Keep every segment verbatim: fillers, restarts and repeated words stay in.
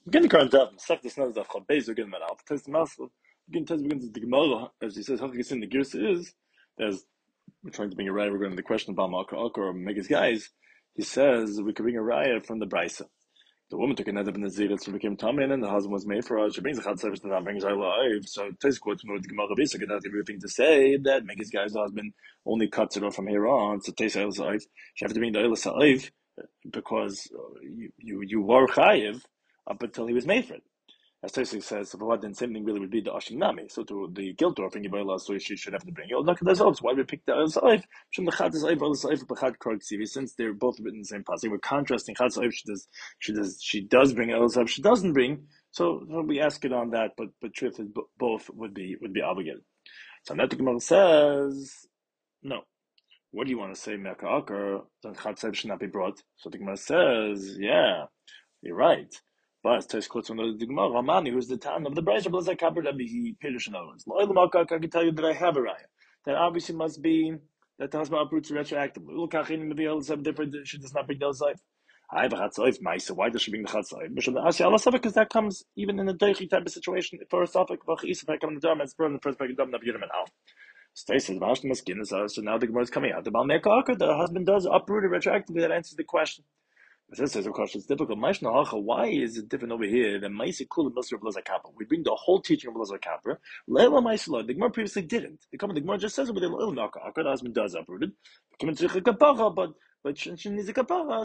Begin the current daf. Sech this not daf chab beis again man out. Test master. Begin test begins the Gemara as he says. How in the gears is there's we're trying to bring a raya regarding the question about Malka Akar or Megas guys. He says we could bring a raya from the Brisa. The woman took another in the zira, so became tamei, and the husband was made for her. She brings a service to that brings her life. So Tes quotes from the Gemara Basic, and that's everything to say that Megas guy's husband only cuts it off from here on. So Tes Eilas Aiv, she have to bring the Eilas Aiv because uh, you you you were chayiv up until he was made for it. As Tosik says, so what then same thing really would be the Ashim Nami. So to the guilt or thing about so she should have to bring it. Look at those. Why we pick the Saif? Shem the Chad is Saif, the Saif, the Chad Krog Sivi. Since they're both written in the same passage, we're contrasting Chad Saif. She does, she does, she does bring El Saif. She doesn't bring. So, so we ask it on that, but but truth is both would be would be obligated. So now the Gemara says no. What do you want to say, Mecca Akar? Then Chad Saif should not be brought. So the Gemara says, yeah, you're right. But Tes quotes from the Gemara, Ramani, who's the town of the Brisa, but like Kabir Rabbi, he Pirush in other words. I can tell you that I have a raya. That obviously must be that the husband uproots retroactively. Ulkachin maybe else have different. She does not bring those life. I have a chatzaif ma'isa. Why does she bring the chatzaif? Because that comes even in a deichi type of situation. For a suffix, if I come in the dome and spread in the first packet, not Yudam and out. Stay says, so now the Gemara is coming out. The Balmekaka, the husband does uproot it retroactively. That answers the question. This is a question. It's difficult. Why is it different over here than Maisi Kul and Milser of Blazer Kappa? We bring the whole teaching of Blazer Kappa. Leila Maisla, the Gemara previously didn't. The Gemara just says it with a little knock. The husband does uproot it. But but she needs a kapara,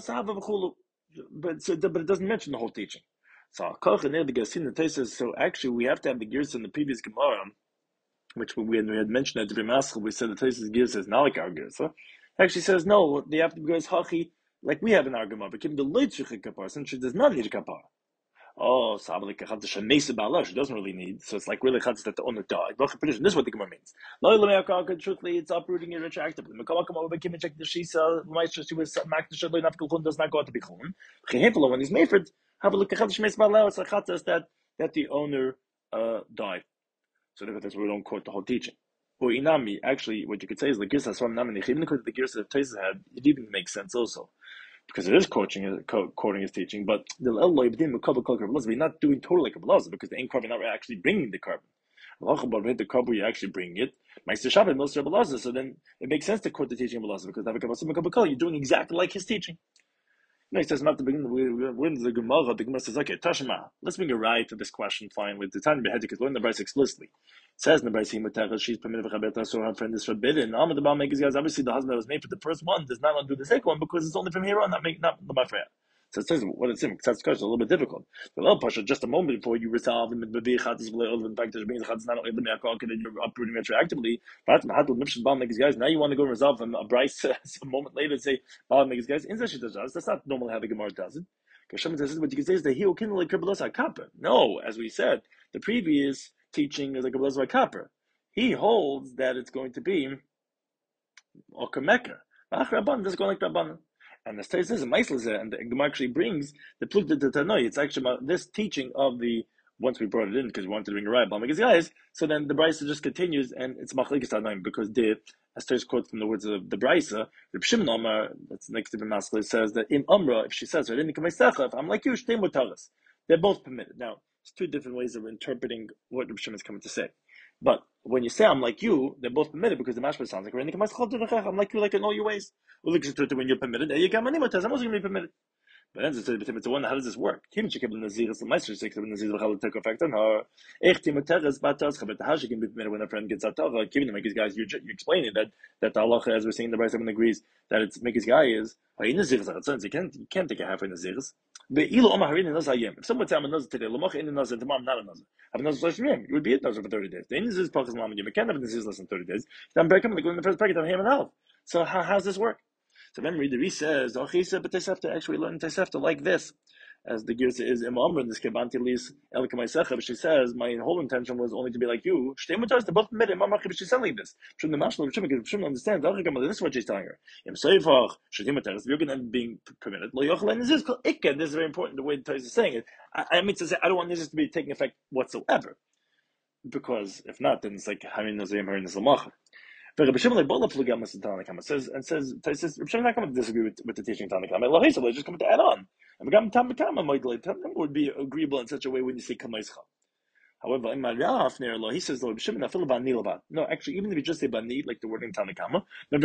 but but it doesn't mention the whole teaching. So Koch and the Gasin the Taisa. So actually, we have to have the gears in the previous Gemara, which we had, we had mentioned at the Maskell. We said the Taisa's gears says not like our gears. Huh? Actually says no. They have to be guys hachi. Like we have an argument, but the loitzich kapar, since she does not need a kapar. Oh, sabalik chadza shenesa ba'ala, she doesn't really need. So it's like really chadza that the owner died. This is what the gemara means. Truthfully, it's uprooting it retroactively. The shisa, she was mak the shadloi nafkul does not go out to be chun. When he's made for it, have a look at chadza shenesa ba'ala. It's a chadza that that the owner uh, died. So that's why we don't quote the whole teaching. Or inami, actually, what you could say is the girsa from Namanich, even because the girsa of Taisa had, it even makes sense also. Because it is quoting, quoting his teaching, but the Eloy B'dim Mekabel Kol Kabbalah, we're not doing totally Kabbalah because the ain't carbon not actually bringing the carbon. The carbon you actually bring it. Meister Shabbat, most Kabbalah, so then it makes sense to quote the teaching of Kabbalah because the Kabbalah, you're doing exactly like his teaching. No, he says not to begin. We're in the Gemara. The Gemara says, "Okay, Tashma. Let's bring a right to this question. Fine with the time beheaded because we're in the Brisa explicitly. It says in the Brisa, "Himatera, she's permitted for Chabeta, so her friend is forbidden." Amad the Baal makes guys. Obviously, the husband that was made for the first one does not undo the second one because it's only from here on. Not make not the Mafreya. So it says what it's in. Because that's a little bit difficult. The well, Pasha, just a moment before you resolve the Midbabi Chatzis V'Le'ol, in fact, there's being Chatzis not only the Me'akal, and you're uprooting retroactively. But Mahadul Nipshin Baal makes guys. Now you want to go and resolve them. A Brisa a moment later and say Baal makes guys. Inside she does. That's not normally how the Gemara does it. Because what you can say is that he will kindle like Kabbalah Kappa. No, as we said, the previous teaching is like Kabbalah Kappa. He holds that it's going to be Okameka. Rabban doesn't go like Rabban. And the state says in Meisel, and the Gemara actually brings the Pluk de Tanoi. It's actually about this teaching of the once we brought it in because we wanted to bring a right Baal Megas guys. So then the Brisa just continues and it's Machlekes Tanoim because the as Teres quotes from the words of the Brisa, Reb Shimon Amar, that's next to the Maskell, says that in Amra, if she says, if I'm like you, Shtei Mutaras. They're both permitted. Now, there's two different ways of interpreting what Reb Shimon is coming to say. But when you say I'm like you, they're both permitted because the mashma sounds like I'm like you, like in all your ways. When you're permitted, I'm also going to be permitted. But then it's a one. How does this work? Kim she kept the nazir. The meister says the nazir will take effect on her. Echt die materes batas. But how she can be permitted when a friend gets out of her? Giving them guys, you you explaining that that the halacha, as we're saying, the Brisa everyone agrees that it's make his guy is a nazir. You can't you can't take a half in nazirs. But ilu omar harin nazar yem. If someone tell me nazar today, lamach in nazar tomorrow, not a nazar. Have a nazar less yem. You would be at nazar for thirty days. The nazir is pachas lam yem. You can't have a nazir less than thirty days. Then break him and go in the first packet of him and half. So how how's this work? So remember, the Reese says, "Oh, he said, but they have to actually learn Tosefta like this." As the Girsa is Imam in this Kebanti Lis Elkamaisecha, but she says, "My whole intention was only to be like you." Shtemutas, they both admit Imam Machi, but she's saying this. From the Mashal of Shimon, because Shimon understands. This is what she's telling her. Im Seifach, Shetimutas, you're going to be permitted. Lo Yochel, this is called Ikke. This is very important. The way Tais is saying it. I, I mean to say, I don't want this to be taking effect whatsoever, because if not, then it's like Hamin Nazim Harin Nislamach. But Rabbi Shimon like Bola Flugam Tanakama says and says says Rabbi Shimon not going to disagree with, with the teaching of Tanakama. Elohim, so they're just coming to add on. And Gam Tam Kama Moidle, Tam would be agreeable in such a way when you say Kamaischa. However, in Maraf near law, he says no. Actually, even if you just say bani, like the word in Tanakama,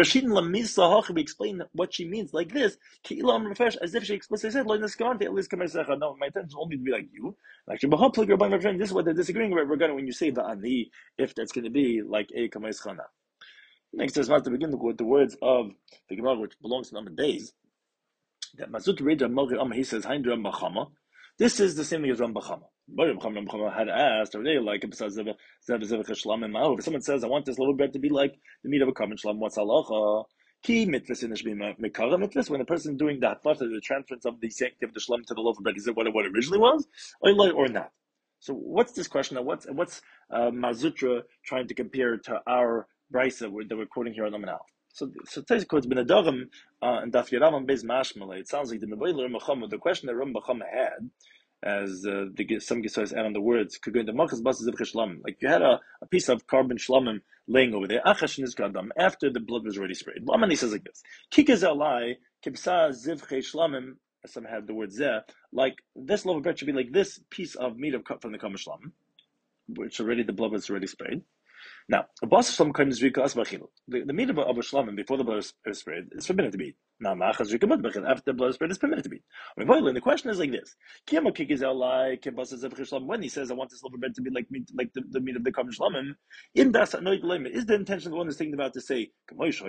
we explain what she means like this. As if she explicitly said, "No, my intention is only to be like you." Actually, this is what they're disagreeing about regarding when you say bani, if that's going to be like a kameischana. Next, there's not to begin with the words of the Gemara, which belongs to number days. That Mazut Reja Mogir Amma, he says, Hein Ram Bachama. This is the same thing as Ram Bachama. But Ram Bachama had asked, or they like, if someone says, I want this little bread to be like the meat of a common shlam, what's halacha? Ki mitvus in the shbim mekara mitvus, when a person doing that, the transference of the sanctity of the shlam to the loaf of bread, is it what it, what it originally was, or, or not? So what's this question? What's what's uh, Mazutra trying to compare to our brisa that we're quoting here on Nominal? So, so Tzais quotes Ben Adagam and Daf Yeravam Bez Mashmalei. It sounds like the Meboiler Machama, the question that Ram Bachama had, as uh, the some Gesois add on the words, could go into Machas Bas Ziv Shlam. Like you had a, a piece of carbon shlamim laying over there, Achash Nizgadam, after the blood was already sprayed. Blamani says like this: Kikaz Alai Kibsa Ziv Shlamim. Some have the word Zeh. Like this loaf of bread should be like this piece of meat of cut from the common shlamim, which already the blood was already sprayed. Now, a boss of some kind is rika asbachil. The the meat of a shlamim before the blood is, is sprayed is forbidden to be eat. Now, ma'achas rika mudbachil after the blood is sprayed is permitted to be eat. I mean, the question is like this: Kiyama kikizal like when he says, "I want this loaf of bread to be like meat, like the, the meat of the common shlamim," in das anoid is the intention of the one who's thinking about to say, just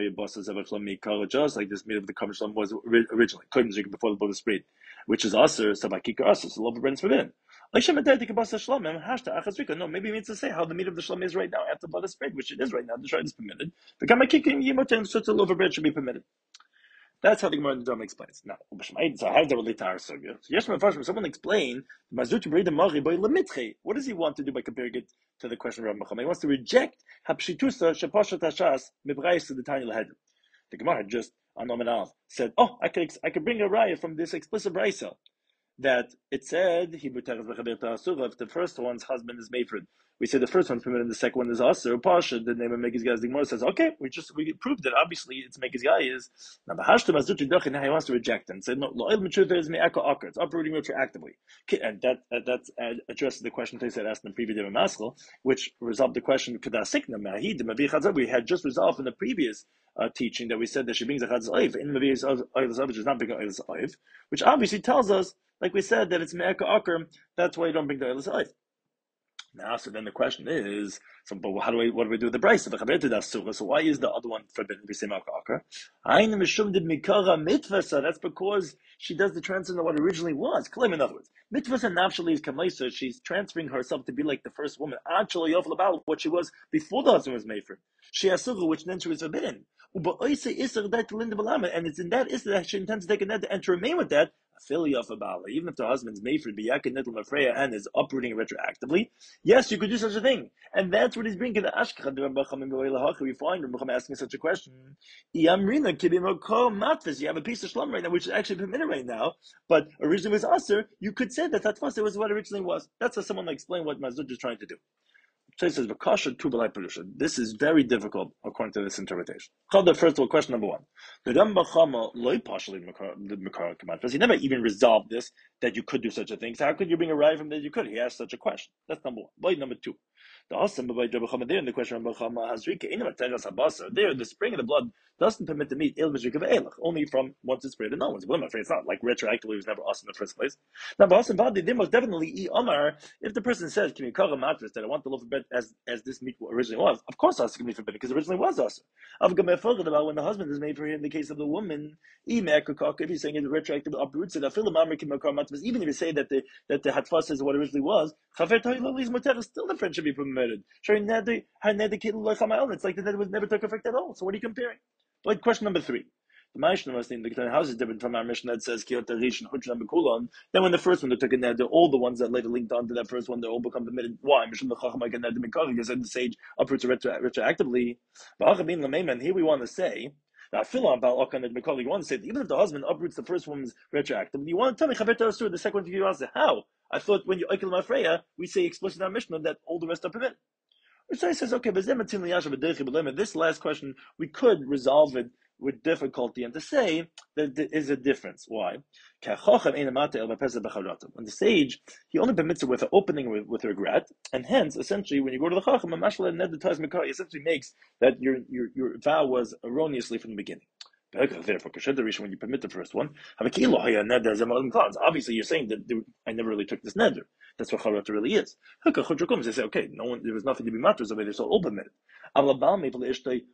like this meat of the common shlamim was originally before the blood was sprayed, which is also sabakika also, so the loaf of bread is forbidden. No, maybe it means to say how the meat of the shlam is right now after blood is sprayed, which it is right now. The shred is permitted. The kamakikim such a loaf of bread should be permitted. That's how the Gemara in the Dome explains. Now, so how does that relate to our sugya? So yes, someone explain what does he want to do by comparing it to the question of Rav Machama? He wants to reject hapshitusa shapashat hashas mibrayis to the tiny lahedr. The Gemara just on nominal said, "Oh, I could I could bring a raya from this explicit brayso that it said if the first one's husband is mafred, we say the first one's permitted and the second one is asur. Pasha, the name of Megiz Guy's Gemara says, okay, we just we proved that obviously it's Megiz Guy is now the hashtam azuchi dachin. Now he wants to reject it and say no, lo'il mitzvah is me'aka akar. It's uprooting retroactively, and that uh, that uh, addresses the question they said asked in the previous day Maskell, which resolved the question kadasikna ma'ahid mavi chazab. We had just resolved in the previous uh, teaching that we said that she brings a chazal oiv in mavi oiv, which is not bringing oiv oiv, which obviously tells us, like we said, that it's me'aka akar. That's why you don't bring the oiv oiv. Now, so then the question is, so but how do we what do we do with the brayso? So why is the other one forbidden? We say malka'akar. That's because she does the transfer of what originally was. Claim, in other words, mitvasa nafshali is kamaisa. She's transferring herself to be like the first woman. Actually, about what she was before the husband was made for. She has suga, which then she was forbidden. And it's in that is that she intends to take a net and to remain with that. Even if the husband's made for biyakin netl mafreya and is uprooting retroactively, yes, you could do such a thing, and that's what he's bringing the ashkach. We find Rambam asking such a question. You have a piece of shlam right now, which is actually permitted right now, but originally was aser. You could say that tatfasa was what originally was. That's how someone like explain what Mazut is trying to do. So he says, this is very difficult according to this interpretation. First of all, question number one. The He never even resolved this, that you could do such a thing. So how could you bring a raya from that you could? He asked such a question. That's number one. Point number two. The awesome there in the question of there, the spring of the blood doesn't permit the meat only from once it's sprayed and no one's. Well, I'm afraid it's not like retroactively it was never awesome in the first place. Now, but awesome they most definitely Omar, if the person says, can you call a mattress that I want the loaf of bread as as this meat originally was, of course awesome can be forbidden because it originally was awesome. I've got my focus about when the husband is made for him in the case of the woman, if he's saying it retroactively uproots it, even if you say that the that the hatfas is what originally was, still the friend should be permitted. It's like the net was never took effect at all. So what are you comparing? Like question number three. The Maishna was saying the house is different from our mission that says Kiyota Rish and Huchna Bekulon. Then when the first one they took a net, all the ones that later linked onto that first one, they all become permitted. Why? Mishum the Chacham again that the Mikari because the sage uproots retro, retroactively. But here we want to say that Philon about Okan and Mikari, you want to say that even if the husband uproots the first woman's retroactively, you want to tell me Chaveta Asur, the second one you ask how? I thought when you Okel Mafreya, we say explicit in our Mishnah that all the rest are permitted. Which says, okay, but this last question, we could resolve it with difficulty and to say that there is a difference. Why? When the sage, he only permits it with an opening with, with regret, and hence, essentially, when you go to the Chacham, he essentially makes that your, your, your vow was erroneously from the beginning. Therefore, when you permit the first one, obviously you're saying that I never really took this neder. That's what charata really is. They say, okay, no one, there was nothing to be matters over there, so all permitted. The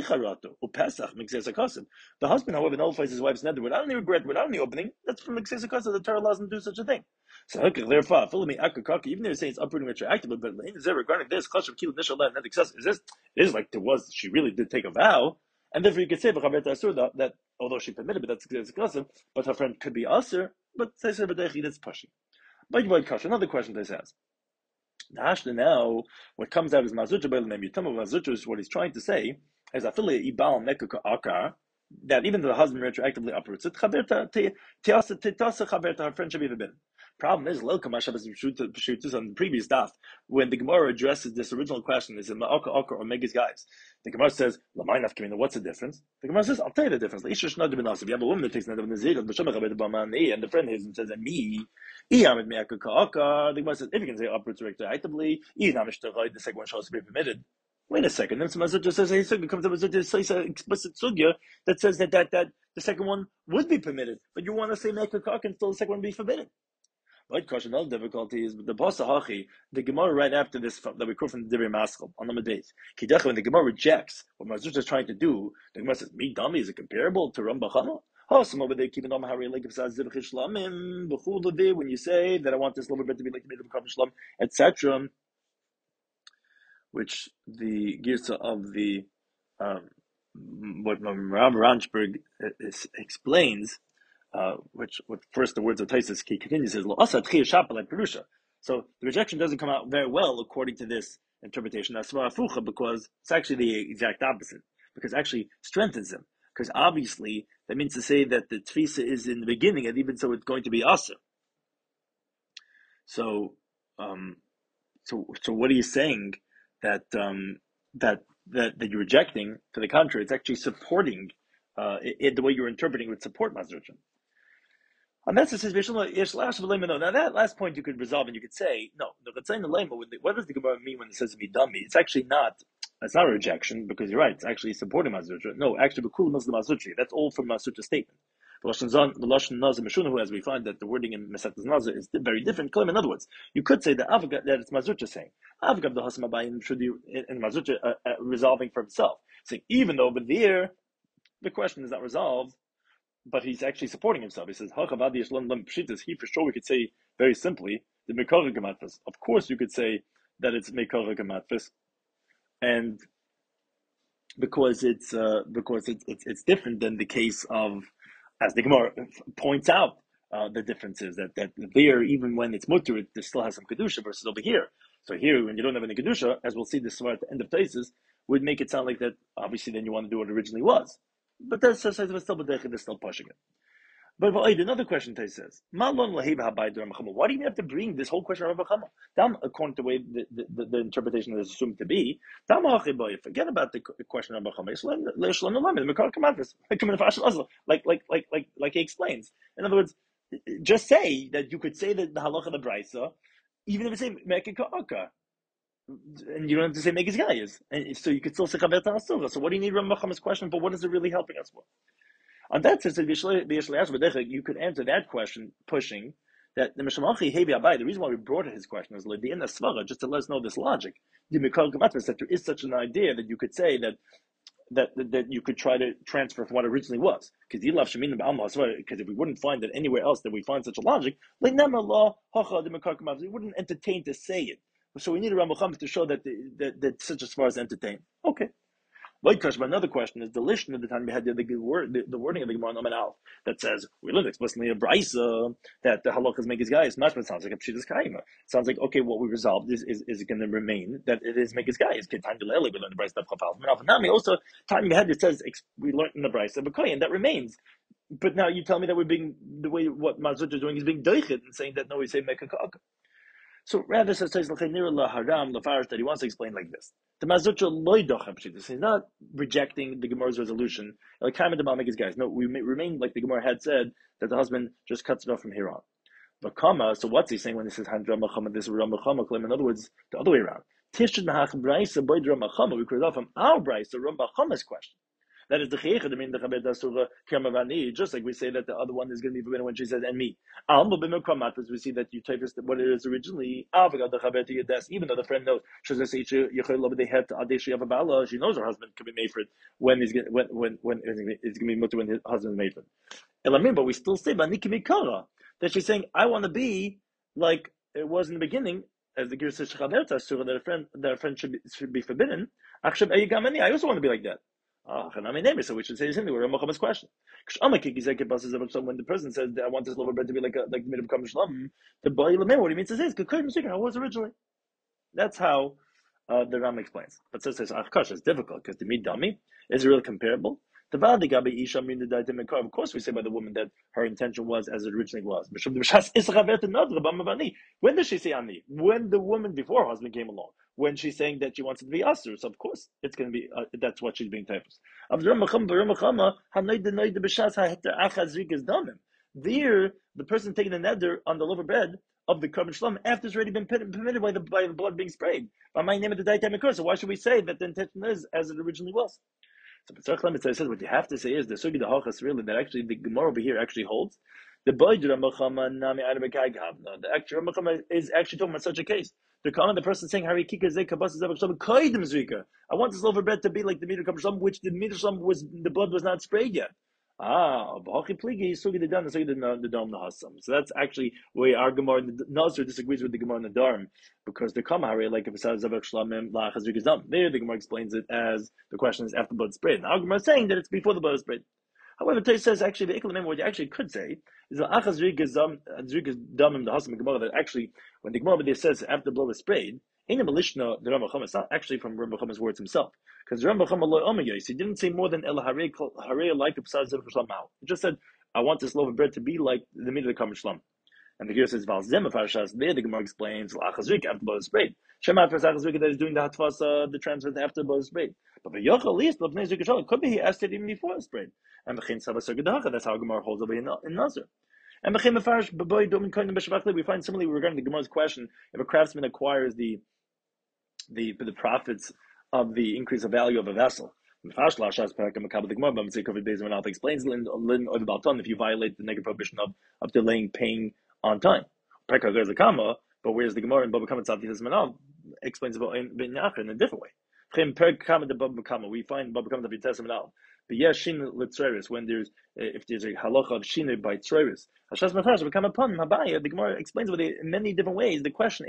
husband, however, nullifies his wife's neder without any regret, without any opening. That's from the Ksesakasa. The Torah allows him to do such a thing. So, therefore, even though you're saying it's uprooting retroactively, but regarding this, is this is like there was, she really did take a vow. And therefore, you could say that, that although she permitted, but that's exclusive, but her friend could be usher, but they say that's pushing. But another question they says. Now, what comes out is Mazucha Belamem Yutam Mazucha is what he's trying to say is affiliate Ibal Mekaka Akar, that even though the husband retroactively uproots it, her friend should be forbidden. Problem is, on the previous daf, when the Gemara addresses this original question, is it Ma'aka Akar or Megas guys? The Gemara says, what's the difference? The Gemara says, I'll tell you the difference. If you have a woman that takes another Nazir, and the friend is and says, and me, the Gemara says, if you can say uproots retroactively, the second one shows to be permitted. Wait a second. Then Mazut says he comes to Mazut explicit sugya that says that, that that the second one would be permitted, but you want to say make a cock and still the second one be forbidden. Right? Question. Another difficulty is the Pasahachi, the Gemara right after this that we quote from the Divrei Maschil on the days. Kidach, when the Gemara rejects what Mazut is trying to do, the Gemara says, "Me dummy, is it comparable to Ram Bachama?" Oh, some over there keeping on Hari like when you say that I want this little bit to be like made of Shlam, et cetera. Which the Girsa of the um, what Ram Ranchberg is, explains, uh, which what first the words of Taisus he continues says Lo asa tchiyah shapa like Perusha. So the rejection doesn't come out very well according to this interpretation. That's Afucha, because it's actually the exact opposite. Because it actually strengthens him. Because obviously that means to say that the tfisa is in the beginning, and even so it's going to be asa. So, um, so so what are you saying? That um, that that that you're rejecting. To the contrary, it's actually supporting. Uh, it, it, the way you're interpreting would support Mazurchan. And that's the situation. Now that last point you could resolve, and you could say no. What does the Gemara mean when it says "be dummy"? It's actually not. It's not a rejection, because you're right. It's actually supporting Mazurchan. No, actually, Bekul Muslim Mazurchan. That's all from Mazurcha's statement. The Lashon Nazir Meshunu, as we find that the wording in Mesetas Nazir is very different. In other words, you could say that Avgad, that it's Mazurcha saying Avgad the Hasam Abayin should be in Mazurcha uh, uh, resolving for himself, saying even though over there the question is not resolved, but he's actually supporting himself. He says Hachavadi Yishlan Lam Pshitas. He for sure we could say very simply the Mekara Gematfis. Of course, you could say that it's Mekara Gematfis, and because it's uh, because it's, it's it's different than the case of. As the Gemara points out, uh, the difference is that, that there, even when it's mutter, it still has some kedusha versus over here. So here, when you don't have any kedusha, as we'll see this at the end of Taisus, would make it sound like that. Obviously, then you want to do what it originally was, but that's still they're still pushing it. But another question Tais says, why do you even have to bring this whole question of Rabbi Chama? Down according to the way the, the, the interpretation is assumed to be, forget about the question of Rabbi Chama. Like like like like like he explains. In other words, just say that you could say that the halacha of the brisa, even if it's say mekika, and you don't have to say mekis gayas, and so you could still say chaver ta'asura. So what do you need Rabbi Chama's question? But what is it really helping us with? On that sense, you could answer that question pushing that the Mishamachi Hevi Abai, the reason why we brought his question was in the Svara, just to let us know this logic. The Mikal Gamatras, that there is such an idea that you could say that that that you could try to transfer from what originally was. Because if we wouldn't find it anywhere else that we find such a logic, we wouldn't entertain to say it. So we need a Ramacham to show that, the, that that such a Svara is entertained. Okay. But another question is the lishon of the time we had the, the, word, the, the wording of the Gemara Nomen Al that says we learned explicitly a brisa that the halachas make his guys. Mashma sounds like a pshitas kaima. Sounds like okay, what we resolved is is, is going to remain that it is make his guys. We learned the brisa of chafal. Nami also time we had it says we learned in the brisa of and that remains. But now you tell me that we're being the way what Mazut is doing is being doichet and saying that no, we say make a kaka. So rather says haram that he wants to explain like this. The Mazutra loydochem pshitas. He's not rejecting the Gemara's resolution. Like comment about make his guys. No, we remain like the Gemara had said that the husband just cuts it off from here on. But comma, so what's he saying when he says Handra Machama, this is Ramachama claim? In other words, the other way around. Tishad Mahach Braisa Boyd Ramachama, we create off from our Braisa, Ramachama's question. That is the Chaycha, the mean the Chabet Asura Kermavani, just like we say that the other one is going to be forbidden when she says, and me. Alma Bimakamat, we see that you type what it is originally, Avaga the Chabet Yadas, even though the friend knows, she knows her husband can be made for it when he's going when when when it's going to be mutter when his husband is made for it. But we still say that she's saying, I want to be like it was in the beginning, as the Gir says, that a friend that a friend should be, should be forbidden. I also want to be like that. Ah, so we should say this anyway. Ramacham's question. When the person says, I want this loaf of bread to be like a, like made of kam shlam, the boy, what he means to say is, how it was originally. That's how uh, the Ram explains. But says, Achkash is difficult because the meat dummy is really comparable. Of course, we say by the woman that her intention was as it originally was. When does she say ani? When the woman before her husband came along. When she's saying that she wants it to be asur, so of course it's going to be. Uh, that's what she's being typos. There, the person taking the neder on the lower bed of the korban shlam after it's already been permitted by the by the blood being sprayed. By my name of the daitem occurs. So why should we say that the intention is as it originally was? So Pesach Lamed says what you have to say is the sugi the hachas really that actually the Gemara over here actually holds the boy Ramachama nami Arabikai Gavna. The actual Ramachama is actually talking about such a case. The comment the person saying Hari Kika Zay Kabas Zabasham Kaidim Zrika. I want this loaf of bread to be like the meter Kabasham, which the meter was the blood was not sprayed yet. Ah, Bachi Pligi sugi the dan the sugi the dom the hasam. So that's actually where our Gemara Nazir disagrees with the Gemara in the Dharm, because the Kamari like if it says Zabak Shlamim La Chazrik is done. There the Gemara explains it as the question is after blood sprayed. Now Gemara is saying that it's before the blood is sprayed. However, Tais says actually the Iklamim what you actually could say is the Achazrik is dam the hasam Gemara that actually when the Gemara says after the blood is sprayed. In the Melishna, the Rambam it's not actually from Rambam Chama's words himself, because Rambam Chama he didn't say more than El Harei Harei like the Pesach Zevach Shlam Mao. He just said, "I want this loaf of bread to be like the meat of the Korban Shlam." And the Gemara says, "Val Zem Parshas." There, the Gemara explains Achazrik after the blood is sprayed. Shema for Achazrik that is doing the Hatfasa, the transfer after the blood is sprayed. But for Yochel, at least Lefnei Zikashal, it could be he asked it even before it's sprayed. And Bechin Savas Gedacha. That's how Gemara holds over in Nazir. And we find similarly regarding the Gemara's question: if a craftsman acquires the the the profits of the increase of value of a vessel. Explains if you violate the negative prohibition of, of delaying paying on time. But whereas the Gemara in Baba Kama explains about in, in a different way. We find Baba Kama but yes, shin litzeris when there's if there's a halacha of shin by tzeris. Hashas mafresh become upon Habaya. The Gemara explains with it in many different ways. The question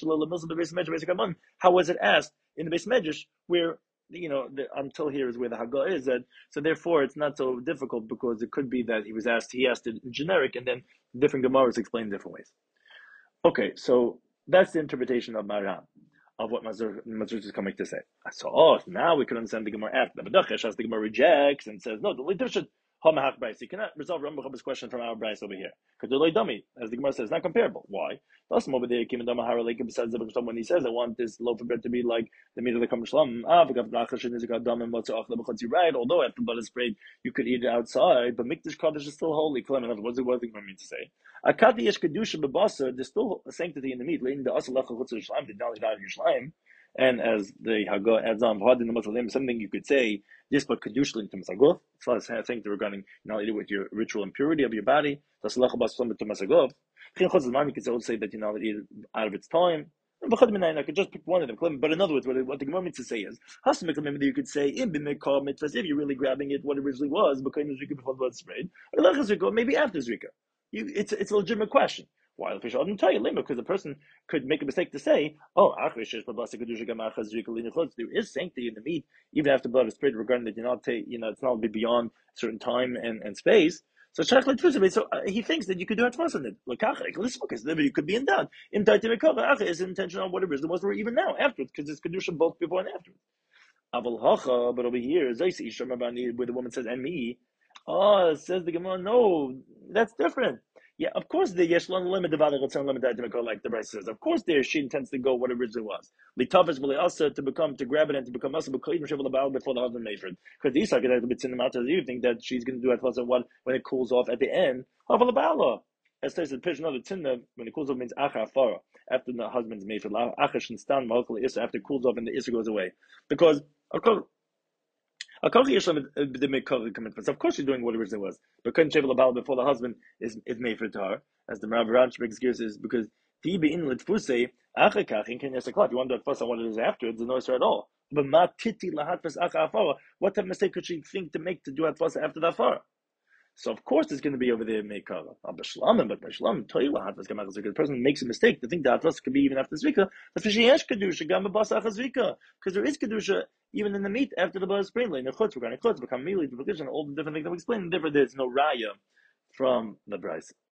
how was it asked in the Beis Medrash where you know the, until here is where the Haggah is that so therefore it's not so difficult because it could be that he was asked he asked it in generic and then different Gemaras explain different ways. Okay, so that's the interpretation of Maran. Of what Mazur, Mazur is coming to say. So, oh, now we can understand the Gemara after the B'dachesh, as the Gemara rejects and says, no, the Lidur should Hamahach Bryce. You cannot resolve Rambam's question from our Bryce over here. Because the Loi Dummy, as the Gemara says, not comparable. Why? Over there, when he says, I want this loaf of bread to be like the meat of the Kam Shlam. You're right, although after blood is sprayed, you could eat it outside, but Mikdash Kaddish is still holy. What does it what does mean to say? Akadi Yesh Kedusha B'Basar, there's still a sanctity in the meat. Leading the Asal Lecha Chutz Yishlam, did not die Yishlam. And as the Haggah adds on, something you could say, this but Kedusha into Masagov. It's not a thing regarding, you know, with your ritual impurity of your body. That's Lecha Basam to Masagov. You could say that you know eat it out of its time. I could just pick one of them. But in other words, what the Gemara means to say is, you could say, if you're really grabbing it, what it originally was, before the blood sprayed, or maybe after Zrika. You, it's, it's a legitimate question. Why? Because the person could make a mistake to say, oh, there is sanctity in the meat, even after blood is sprayed, regarding that you're not, you know, it's not be beyond a certain time and, and space. So so uh, he thinks that you could do it on it. You could be in doubt. In is intention on what it is. There was even now afterwards because it's kedusha both before and afterwards. But over here, where the woman says and me, oh, says the Gemara, no, that's different. Yeah, of course the Yeshlon limit of other limit like the Bryce says. Of course there she intends to go what it originally was. Litavish will also to become to grab it and to become also before the husband Mayford. Because these are going to be in the matter you think that she's going to do it plus one when it cools off at the end. Of the Bala. As there's a pigeon of the tinna when it cools off means acha fara after the husband's Mayford. Acha should stand after it cools off and the Issa goes away. Because of course of course she's doing what it originally was. But couldn't shave the before the husband is, is made for her, as the Rav Ranch makes gears is because the be in litfuse achakach in Kenya Saklat. You wonder first what it is after, it's no answer at all. But ma titi lahatfas achafara. What type of mistake could she think to make to do atfasa after that far? So of course it's going to be over there meikara. But b'shlam tell you lahatfas gamachas because the person makes a mistake to think that atfasa could be even after zvika. That's for sheyesh kedusha gam b'basa achazvika because there is kedusha even in the meat after the buzz spring like nechutz we're going to chutz become mealy to all the different things that we explained. Different there's no raya from the Bryce.